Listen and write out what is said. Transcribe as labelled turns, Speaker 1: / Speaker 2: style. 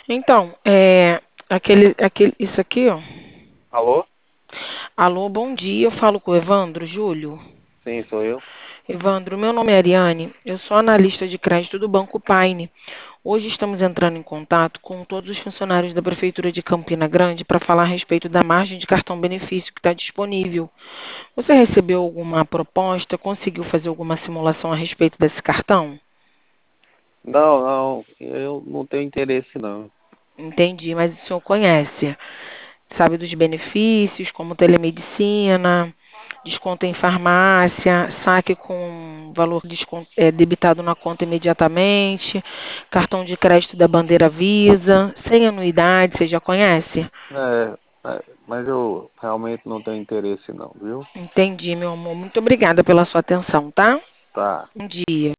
Speaker 1: Então, isso aqui, ó.
Speaker 2: Alô?
Speaker 1: Alô, bom dia. Eu falo com o Evandro Júlio.
Speaker 2: Sim, sou eu.
Speaker 1: Evandro, meu nome é Ariane. Eu sou analista de crédito do Banco Paine. Hoje estamos entrando em contato com todos os funcionários da Prefeitura de Campina Grande para falar a respeito da margem de cartão benefício que está disponível. Você recebeu alguma proposta? Conseguiu fazer alguma simulação a respeito desse cartão?
Speaker 2: Não, não, eu não tenho interesse não.
Speaker 1: Entendi, mas o senhor conhece. Sabe dos benefícios, como telemedicina, desconto em farmácia, saque com valor debitado na conta imediatamente, cartão de crédito da bandeira Visa, sem anuidade, você já conhece?
Speaker 2: Mas eu realmente não tenho interesse não, viu?
Speaker 1: Entendi, meu amor. Muito obrigada pela sua atenção, tá?
Speaker 2: Tá.
Speaker 1: Bom dia.